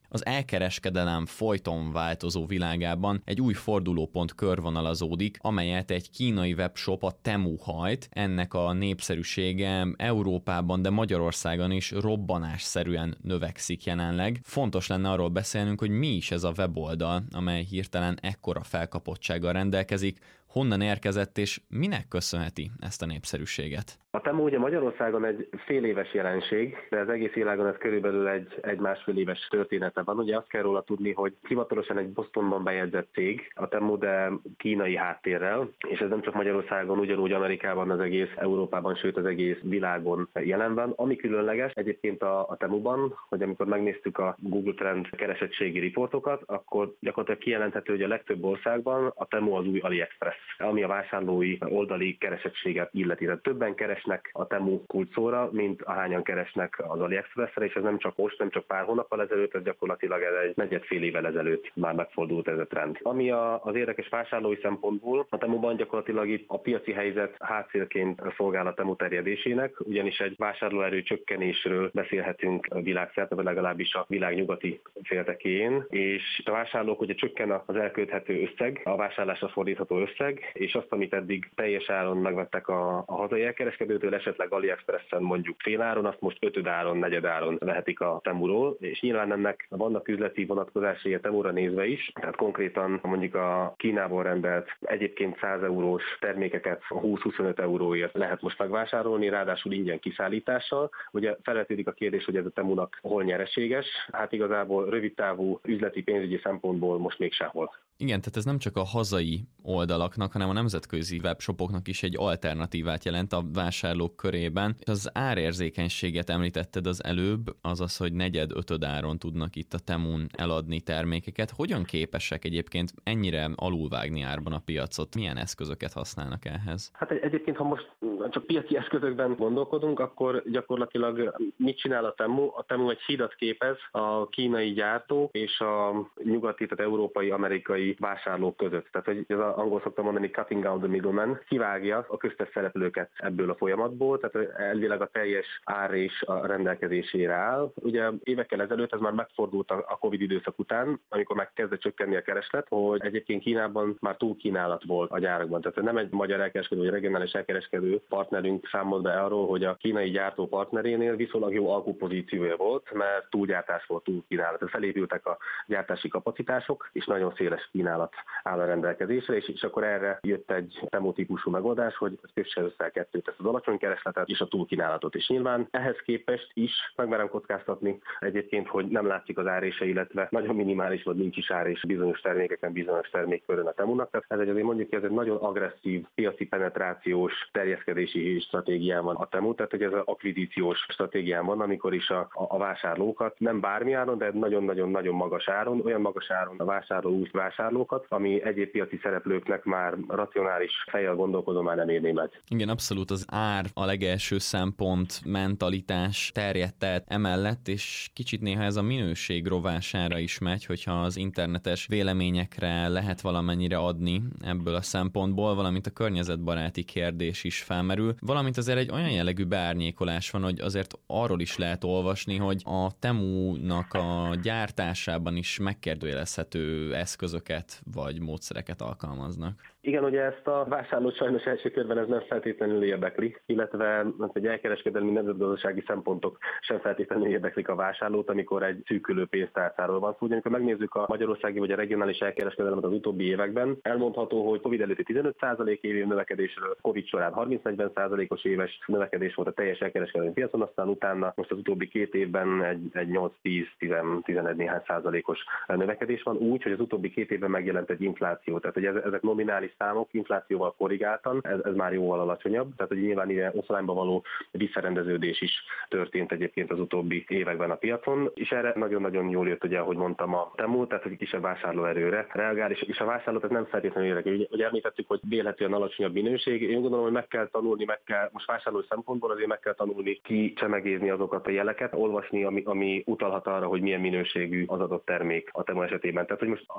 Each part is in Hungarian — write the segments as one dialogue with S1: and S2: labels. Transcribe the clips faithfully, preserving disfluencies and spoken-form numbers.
S1: Az elkereskedelem folyton változó világában egy új fordulópont körvonalazódik, amelyet egy kínai webshop, a Temu hajt. Ennek a népszerűsége Európában, de Magyarországon is robbanásszerűen növekszik jelenleg. Fontos lenne arról beszélnünk, hogy mi is ez a weboldal, amely hirtelen ekkora felkapottsággal rendelkezik, honnan érkezett és minek köszönheti ezt a népszerűséget.
S2: A Temu ugye Magyarországon egy fél éves jelenség, de az egész világon ez körülbelül egy, egy másfél éves története van. Ugye azt kell róla tudni, hogy hivatalosan egy Bostonban bejegyzett cég, a Temu, de kínai háttérrel, és ez nem csak Magyarországon, ugyanúgy Amerikában, az egész Európában, sőt az egész világon jelen van. Ami különleges egyébként a, a Temuban, hogy amikor megnéztük a Google Trend keresettségi riportokat, akkor gyakorlatilag kijelenthető, hogy a legtöbb országban a Temu az új AliExpress, ami a vásárlói oldali keresettséget illeti. Tehát többen keresnek a Temu kulcsszóra, mint ahányan keresnek az AliExpressre, és ez nem csak most, nem csak pár hónappal ezelőtt, ez gyakorlatilag egy negyed-fél évvel ezelőtt már megfordult ez a trend. Ami a, az érdekes vásárlói szempontból, a Temuban gyakorlatilag itt a piaci helyzet hátszélként szolgál a Temu terjedésének, ugyanis egy vásárlóerő csökkenésről beszélhetünk világszerte, vagy legalábbis a világ nyugati féltekén, és a vásárlók ugye csökken az elkölthető összeg, a vásárlásra fordítható összeg, és azt, amit eddig teljes áron megvettek a, a hazai elkereskedőtől, esetleg AliExpressen mondjuk fél áron, azt most ötöd áron, negyed áron vehetik a Temuról, és nyilván ennek vannak üzleti vonatkozásai a Temura nézve is, tehát konkrétan mondjuk a Kínából rendelt egyébként száz eurós termékeket húsz-huszonöt euróért lehet most megvásárolni, ráadásul ingyen kiszállítással. Ugye felvetődik a kérdés, hogy ez a Temunak hol nyereséges, hát igazából rövidtávú üzleti pénzügyi szempontból most még sehol.
S1: Igen, tehát ez nem csak a hazai oldalaknak, hanem a nemzetközi webshopoknak is egy alternatívát jelent a vásárlók körében. Az árérzékenységet említetted az előbb, azaz, hogy negyed, ötöd áron tudnak itt a Temun eladni termékeket. Hogyan képesek egyébként ennyire alulvágni árban a piacot? Milyen eszközöket használnak ehhez?
S2: Hát egyébként, ha most csak piaci eszközökben gondolkodunk, akkor gyakorlatilag mit csinál a Temu? A Temu egy hídat képez a kínai gyártó és a nyugati, tehát európai, amerikai vásárlók között. Tehát, hogy ez az angol szoktam mondani, cutting out the middleman, kivágja a köztes szereplőket ebből a folyamatból, tehát elvileg a teljes ár és a rendelkezésére áll. Ugye évekkel ezelőtt ez már megfordult a Covid időszak után, amikor már kezdett csökkenni a kereslet, hogy egyébként Kínában már túlkínálat volt a gyárakban. Tehát nem egy magyar elkereskedő vagy regionális elkereskedő partnerünk számolt be arról, hogy a kínai gyártó partnerénél viszonylag jó alkupozíciója volt, mert túlgyártás volt, túlkínálat. Tehát felépültek a gyártási kapacitások, és nagyon széles kínálat áll a rendelkezésre, és, és akkor erre jött egy Temu típusú megoldás, hogy kösse össze a kettőt, ezt az alacsony keresletet és a túlkínálatot. És nyilván ehhez képest is megmerem kockáztatni egyébként, hogy nem látszik az árése, illetve nagyon minimális vagy nincs is árés bizonyos termékeken, bizonyos termékkörön a Temunak. Tehát ez egy azért mondjuk, hogy ez egy nagyon agresszív piaci penetrációs terjeszkedési stratégián van a Temu, tehát hogy ez az akvizíciós stratégián van, amikor is a, a, a vásárlókat nem bármi áron, de nagyon-nagyon-nagyon magas áron, olyan magas áron a vásárló úgy vásárlókat, ami egyéb piaci szereplőknek már racionális fejjel gondolkodó már nem érné meg.
S1: Igen, abszolút az ár a legelső szempont, mentalitás terjedt el emellett, és kicsit néha ez a minőség rovására is megy, hogyha az internetes véleményekre lehet valamennyire adni ebből a szempontból, valamint a környezetbaráti kérdés is felmerül, valamint azért egy olyan jellegű beárnyékolás van, hogy azért arról is lehet olvasni, hogy a Temunak a gyártásában is megkérdőjelezhető eszközöket vagy módszereket alkalmaznak.
S2: Igen, ugye ezt a vásárlót sajnos első körben ez nem feltétlenül érdekli, illetve egy elkereskedelmi nemzetgazdasági szempontok sem feltétlenül érdeklik a vásárlót, amikor egy szűkülő pénztárcáról van szó. Szóval, amikor megnézzük a magyarországi vagy a regionális elkereskedelmet az utóbbi években, elmondható, hogy Covid előtti tizenöt százalék évi növekedésről, Covid során harminc-negyven százalékos éves növekedés volt a teljes elkereskedelmi piacon, aztán utána most az utóbbi két évben egy, egy nyolc-tíz-tizenegy néhány százalékos növekedés van, úgy, hogy az utóbbi két évben megjelent egy infláció. Tehát, hogy ezek nominális számok inflációval korrigáltan, ez, ez már jóval alacsonyabb, tehát hogy nyilván ilyen oszlányba való visszarendeződés is történt egyébként az utóbbi években a piacon, és erre nagyon-nagyon jól jött, ugye, ahogy mondtam, a Temu, tehát hogy kisebb vásárlóerőre reagál, és, és a vásárlót ez nem feltétlenül érdekel. Ugye, ugye említettük, hogy vélhetően alacsonyabb minőség, én gondolom, hogy meg kell tanulni, meg kell, most vásárlói szempontból azért meg kell tanulni ki csemegézni azokat a jeleket, olvasni, ami, ami utalhat arra, hogy milyen minőségű az adott termék a Temu esetében. Tehát, hogy most alapvetően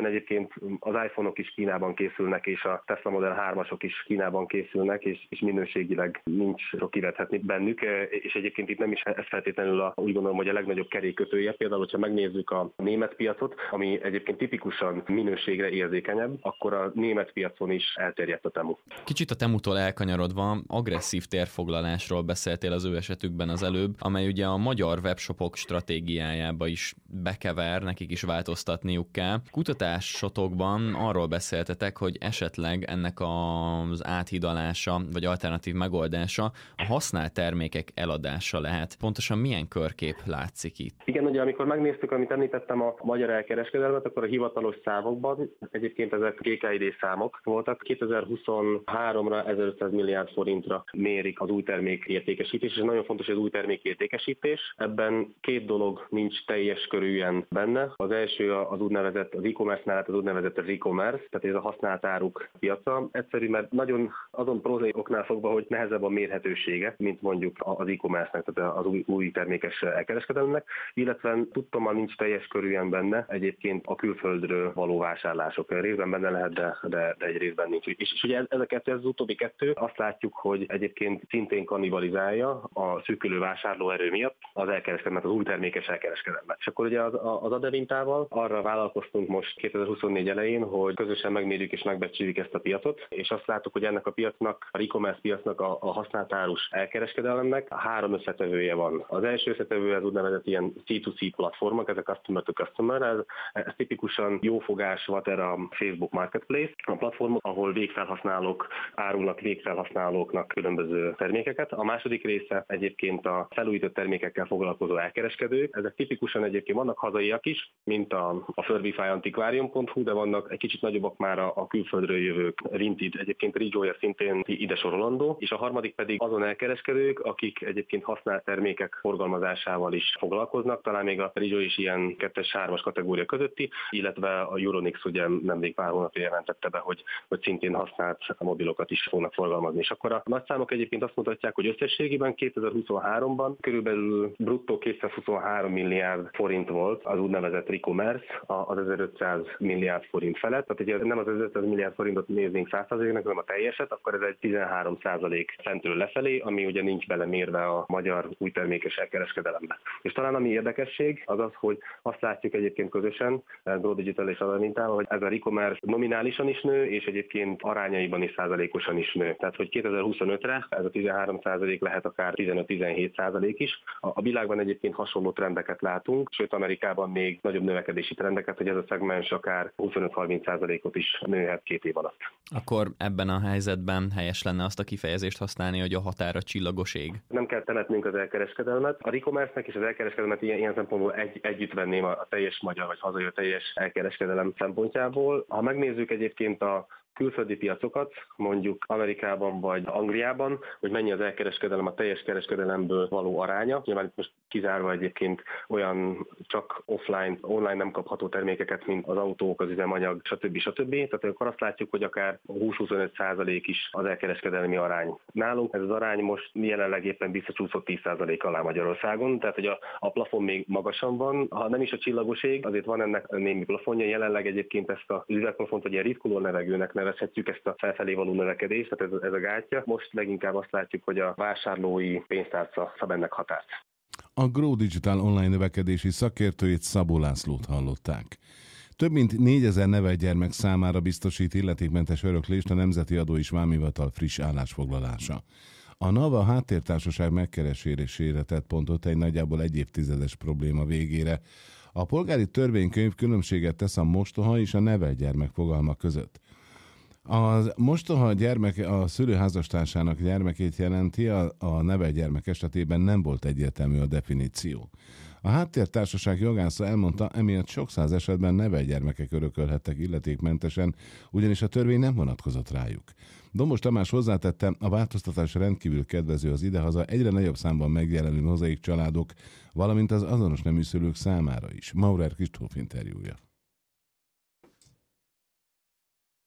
S2: egyébként az iPhone-ok is Kínában készülnek, és a Tesla Model hármasok is Kínában készülnek, és, és minőségileg nincs sok kivethetni bennük, és egyébként itt nem is ez feltétlenül a, úgy gondolom, hogy a legnagyobb kerékkötője. Például, hogyha megnézzük a német piacot, ami egyébként tipikusan minőségre érzékenyebb, akkor a német piacon is elterjedt a Temu.
S1: Kicsit a Temutól elkanyarodva agresszív térfoglalásról beszéltél az ő esetükben az előbb, amely ugye a magyar webshopok stratégiájába is bekever, nekik is változtatniuk kell. Kutatásotokban arról beszéltetek, hogy esetleg ennek az áthidalása, vagy alternatív megoldása a használt termékek eladása lehet. Pontosan milyen körkép látszik itt?
S2: Igen, ugye amikor megnéztük, amit említettem a magyar elkereskedelmet, akkor a hivatalos számokban, egyébként ezek gé ká i dé számok voltak, kétezer-huszonháromra ezerötszáz milliárd forintra mérik az új termék értékesítés, és nagyon fontos, hogy az új termék értékesítés. Ebben két dolog nincs teljes körűen benne. Az első az úgynevezett, az e-commerce mellett az úgynevezett az e-commerce, tehát ez a használt áruk piaca. Egyszerű, mert nagyon azon prózai oknál fogva, hogy nehezebb a mérhetősége, mint mondjuk az e-commerce-nek, tehát az új, új termékes elkereskedelemnek, illetve tudtommal nincs teljes körűen benne egyébként a külföldről való vásárlások. Részben benne lehet, de, de, de egy részben nincs. És, és ugye ez a kettő, ez az utóbbi kettő, azt látjuk, hogy egyébként szintén kannibalizálja a szűkülő vásárlóerő miatt az elkereskedelmet, az új termékes elkereskedelmet. És akkor ugye az, az Adevintával arra vállalkoztunk most kétezer-huszonnégy elején, hogy közösen megmérjük és megbecsüljük ezt a piacot, és azt láttuk, hogy ennek a piacnak, a e-commerce piacnak, a, a használt árus elkereskedelemnek három összetevője van. Az első összetevő az úgynevezett ilyen cé kettő cé platformok, ezek customer to customer, ez, ez tipikusan jófogás Water a Facebook Marketplace, a platformok, ahol végfelhasználók árulnak végfelhasználóknak különböző termékeket. A második része egyébként a felújított termékekkel foglalkozó elkereskedők. Ezek tipikusan egyébként vannak hazaiak is, mint a, a Furbyfy Antiquarium pont hu, de vannak egy kicsit nagyobbak már a, a külföldről jövők. Vinted, egyébként Rejoice szintén ide sorolandó. És a harmadik pedig azon elkereskedők, akik egyébként használt termékek forgalmazásával is foglalkoznak, talán még a Rejoice is ilyen kettes-hármas kategória közötti, illetve a Euronics ugye nemrég pár hónapja jelentette be, hogy, hogy szintén használt mobilokat is fognak forgalmazni. És akkor a nagy számok egyébként azt mutatják, hogy összességében kétezer-huszonháromban körülbelül bruttó kétszázhuszonhárom milliárd forint volt az úgynevezett e-commerce az ezerötszáz milliárd forint felett. Tehát ugye nem az ezerötszáz milliárd forintot néznénk száz százaléknak, hanem a teljeset, akkor ez egy tizenhárom százalék fentről lefelé, ami ugye nincs belemérve a magyar új termékes elkereskedelembe. És talán ami érdekesség az az, hogy azt látjuk egyébként közösen, Grow Digital és Adevintával, hogy ez a e-commerce nominálisan is nő, és egyébként arányaiban is százalékosan is nő. Tehát, hogy kétezer-huszonötre ez a tizenhárom százalék lehet akár tizenöt-tizenhét százalék is. A világban egyébként hasonló trendeket látunk, sőt Amerikában még nagyobb növekedési trendeket, hogy ez a szegmens akár huszonöt-harminc százalékot is nőhet két év alatt.
S1: Akkor ebben a helyzetben helyes lenne azt a kifejezést használni, hogy a határa csillagos ég.
S2: Nem kell temetnünk az elkereskedelmet. A e-commerce-nek és az elkereskedelmet ilyen, ilyen szempontból egy, együtt venném a teljes magyar vagy hazai teljes elkereskedelem szempontjából. Ha megnézzük egyébként a külföldi piacokat, mondjuk Amerikában vagy Angliában, hogy mennyi az elkereskedelem a teljes kereskedelemből való aránya. Nyilván itt most kizárva egyébként olyan csak offline, online nem kapható termékeket, mint az autók, az üzemanyag, stb. stb. Tehát akkor azt látjuk, hogy akár húsz-huszonöt százalék is az elkereskedelmi arány. Nálunk ez az arány most jelenleg éppen visszacsúszott tíz százalék alá Magyarországon, tehát hogy a, a plafon még magasan van. Ha nem is a csillagoség, azért van ennek némi plafonja. Jelenleg egyébként ezt a üvegplafont, hogy ilyen ritkuló levegőnek nevezhetjük ezt a felfelé való növekedést, tehát ez, ez a gátja. Most leginkább azt látjuk, hogy a vásárlói pénztárca szab ennek határt.
S3: A Grow Digital online növekedési szakértőjét, Szabó Lászlót hallották. Több mint négyezer nevelgyermek számára biztosít illetékmentes öröklést a Nemzeti Adó és Vámhivatal friss állásfoglalása. A NAVA háttértársaság megkeresésére tett pontot egy nagyjából egy évtizedes probléma végére. A polgári törvénykönyv különbséget tesz a mostoha és a nevelgyermek fogalma között. A mostoha gyermek a szülő házastársának gyermekét jelenti, a, a nevelgyermek esetében nem volt egyértelmű a definíció. A háttértársaság jogásza elmondta, emiatt sok száz esetben nevelgyermekek örökölhettek illetékmentesen, ugyanis a törvény nem vonatkozott rájuk. Dombos Tamás hozzátette, a változtatás rendkívül kedvező az idehaza egyre nagyobb számban megjelenő mozaik családok, valamint az azonos nemű szülők számára is. Maurer Kristóf interjúja.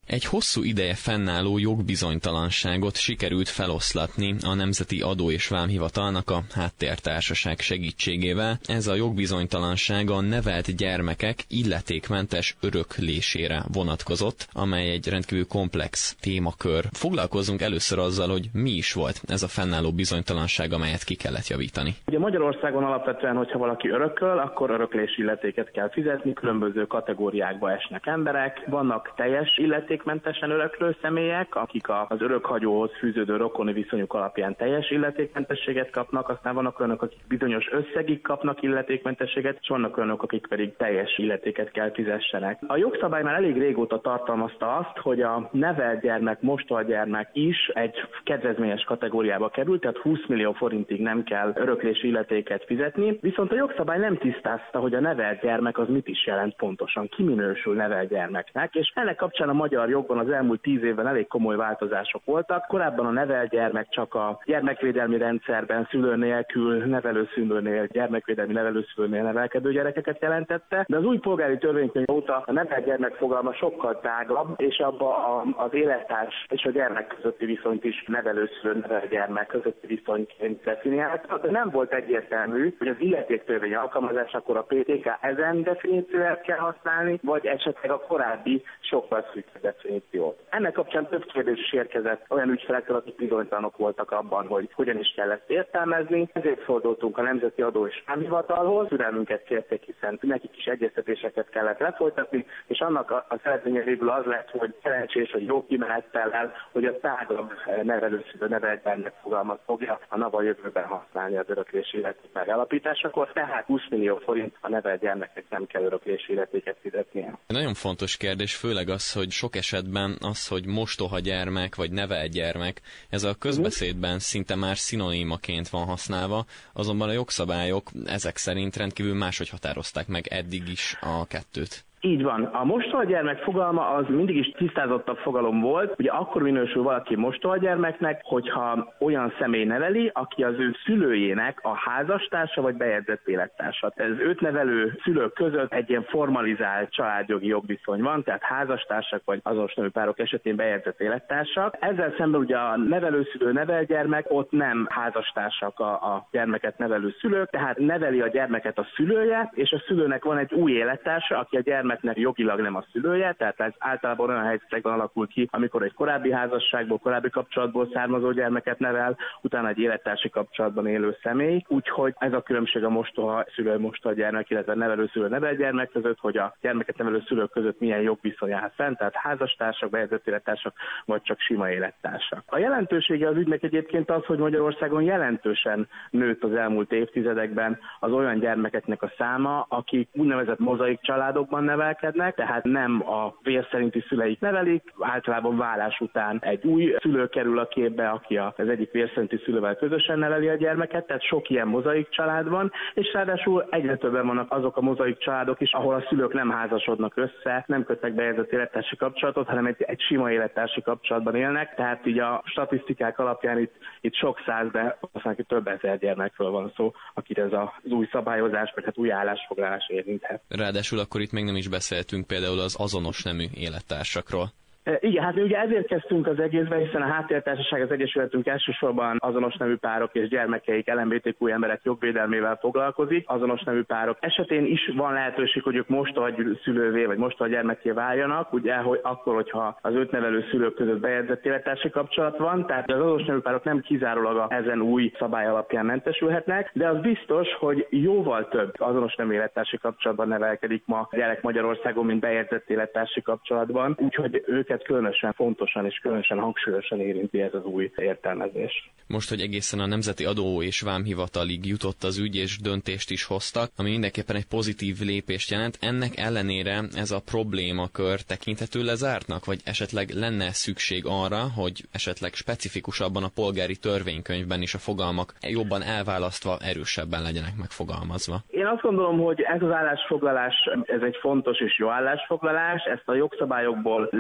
S1: Egy hosszú ideje fennálló jogbizonytalanságot sikerült feloszlatni a Nemzeti Adó és Vámhivatalnak a háttértársaság segítségével. Ez a jogbizonytalanság a nevelt gyermekek illetékmentes öröklésére vonatkozott, amely egy rendkívül komplex témakör. Foglalkozunk először azzal, hogy mi is volt ez a fennálló bizonytalanság, amelyet ki kellett javítani.
S4: Ugye Magyarországon alapvetően, hogyha valaki örököl, akkor öröklési illetéket kell fizetni, különböző kategóriákba esnek emberek. Vannak teljes illetékmentesen öröklő személyek, akik az örökhagyóhoz fűződő rokoni viszonyuk alapján teljes illetékmentességet kapnak, aztán vannak olyanok, akik bizonyos összegig kapnak illetékmentességet, és vannak olyanok, akik pedig teljes illetéket kell fizessenek. A jogszabály már elég régóta tartalmazta azt, hogy a nevelt gyermek, mostohagyermek is egy kedvezményes kategóriába került, tehát húsz millió forintig nem kell öröklési illetéket fizetni, viszont a jogszabály nem tisztázta, hogy a nevelt gyermek az mit is jelent pontosan, ki minősül nevelt gyermeknek, és ennek kapcsán a magyar jogban az elmúlt tíz évben elég komoly változások voltak. Korábban a nevelt gyermek csak a gyermekvédelmi rendszerben szülő nélkül, nevelőszülőnél, gyermekvédelmi nevelőszülőnél nevelkedő gyerekeket jelentette, de az új polgári törvénykönyv óta a nevelt gyermek fogalma sokkal tágabb, és abba az élettárs és a gyermek közötti viszonyt is nevelőszülő nevelt gyermek közötti viszonyként definiálta, de nem volt egyértelmű, hogy az illetéktörvény alkalmazásakor a pé té ká ezen definíciót kell használni, vagy esetleg a korábbi sokkal szűkebb definíciót. Ennek kapcsán több kérdés is érkezett olyan ügyfelektől, akik bizonytalanok voltak abban, hogy hogyan is kell ezt értelmezni. Ezért fordultunk a Nemzeti Adó és Vámhivatalhoz, türelmünket kérték, hiszen nekik is egyeztetéseket kellett lefolytatni, és annak a, a szerződménye végül az lett, hogy szerencsés, hogy jó kimenettel el, hogy a tágabb nevelőszülő nevelt gyermek fogalmat fogja a NAVA jövőben használni az öröklési illeték megállapításakor, tehát húsz millió forint a nevelt gyermeknek nem kell öröklési illetéket fizetnie.
S1: Nagyon fontos kérdés, főleg az, hogy sok esetben az, hogy mostoha gyermek vagy nevelt gyermek, ez a közbeszédben szinte már szinonimaként van használva, azonban a jogszabályok ezek szerint rendkívül máshogy határozták meg eddig is a kettőt.
S4: Így van. A mostohagyermek fogalma az mindig is tisztázottabb fogalom volt. Ugye akkor minősül valaki mostohagyermeknek, hogyha olyan személy neveli, aki az ő szülőjének a házastársa vagy bejegyzett élettársa. Ez őt nevelő szülők között egy ilyen formalizált családjogi jogviszony van, tehát házastársak vagy azonos nemű párok esetén bejegyzett élettársak. Ezzel szemben ugye a nevelőszülő nevelgyermek, ott nem házastársak a, a gyermeket nevelő szülők, tehát neveli a gyermeket a szülője, és a szülőnek van egy új élettársa, aki a gyermek jogilag nem a szülője, tehát ez általában olyan helyzetekben alakul ki, amikor egy korábbi házasságból, korábbi kapcsolatból származó gyermeket nevel, utána egy élettársi kapcsolatban élő személy. Úgyhogy ez a különbség a mostoha szülő, mostoha gyermek, illetve nevelőszülő nevelgyermek között, hogy a gyermeket nevelő szülők között milyen jogviszony áll fenn, tehát házastársak, bejegyzett élettársak, vagy csak sima élettársak. A jelentősége az ügynek egyébként az, hogy Magyarországon jelentősen nőtt az elmúlt évtizedekben az olyan gyermekeknek a száma, akik úgynevezett mozaik családokban nevelkednek, tehát nem a vér szerinti szüleik nevelik, általában válás után egy új szülő kerül a képbe, aki az egyik vér szerinti szülővel közösen neveli a gyermeket, tehát sok ilyen mozaik család van, és ráadásul egyre többen vannak azok a mozaik családok is, ahol a szülők nem házasodnak össze, nem kötnek bejegyzett élettársi kapcsolatot, hanem egy, egy sima élettársi kapcsolatban élnek, tehát így a statisztikák alapján itt, itt sok száz, de aztán több ezer gyermekről van szó, akit ez az új szabályozás, vagy hát új állásfoglalás érinthet.
S1: Ráadásul akkor itt még nem is beszéltünk például az azonos nemű élettársakról.
S4: Igen, hát mi ugye ezért kezdtünk az egészbe, hiszen a Háttértársaság, az Egyesületünk elsősorban azonos nemű párok és gyermekeik, el em bé té kú emberek jogvédelmével foglalkozik. Azonos nemű párok esetén is van lehetőség, hogy ők mostoha szülővé vagy mostoha gyermekké váljanak, ugye, hogy akkor, hogyha az őt nevelő szülők között bejegyzett élettársi kapcsolat van, tehát az azonos nemű párok nem kizárólag ezen új szabály alapján mentesülhetnek, de az biztos, hogy jóval több azonos nemű élettársi kapcsolatban nevelkedik ma gyerek Magyarországon, mint bejegyzett élettársi kapcsolatban, úgyhogy őket különösen fontosan és különösen hangsúlyosan érinti ez az új értelmezés.
S1: Most, hogy egészen a Nemzeti Adó és Vámhivatalig jutott az ügy, és döntést is hoztak, ami mindenképpen egy pozitív lépést jelent, ennek ellenére ez a problémakör tekinthető lezártnak, vagy esetleg lenne szükség arra, hogy esetleg specifikusabban a polgári törvénykönyvben is a fogalmak jobban elválasztva, erősebben legyenek megfogalmazva?
S4: Én azt gondolom, hogy ez az állásfoglalás, ez egy fontos és jó állásfoglalás, ezt a jogszabályokból le lehet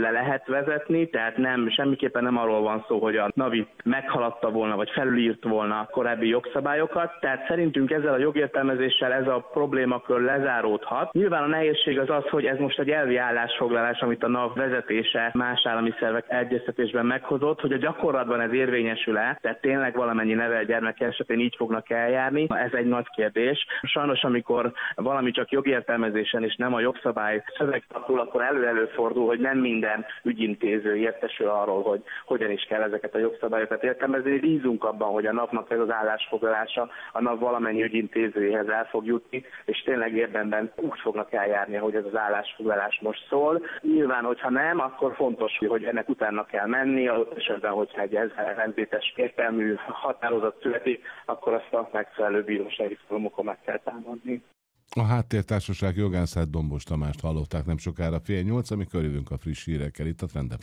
S4: vezetni, tehát nem, semmiképpen nem arról van szó, hogy a NAV itt meghaladta volna, vagy felülírt volna a korábbi jogszabályokat, tehát szerintünk ezzel a jogértelmezéssel ez a problémakör lezáródhat. Nyilván a nehézség az az, hogy ez most egy elvi állásfoglalás, amit a NAV vezetése más állami szervek egyeztetésben meghozott, hogy a gyakorlatban ez érvényesül-e, tehát tényleg valamennyi nevelt gyermek esetén így fognak eljárni. Ez egy nagy kérdés. Sajnos, amikor valami csak jogértelmezésen és nem a jogszabály szövegtartul, akkor elő-előfordul, hogy nem minden ügyintéző értesül arról, hogy hogyan is kell ezeket a jogszabályokat értelmezni. Bízunk abban, hogy a NAV-nak ez az állásfoglalása a NAV valamennyi ügyintézőjéhez el fog jutni, és tényleg érdemben úgy fognak eljárni, hogy ez az állásfoglalás most szól. Nyilván, hogyha nem, akkor fontos, hogy ennek utána kell menni, adott esetben, hogyha egy ellentétes értelmű határozat születik, akkor azt a megfelelő bírósági fórumokon meg kell támadni.
S3: A Háttértársaság jogászát Dombos Tamást hallották, nem sokára fél nyolc, amikor jövünk a friss hírekkel itt a Trend ef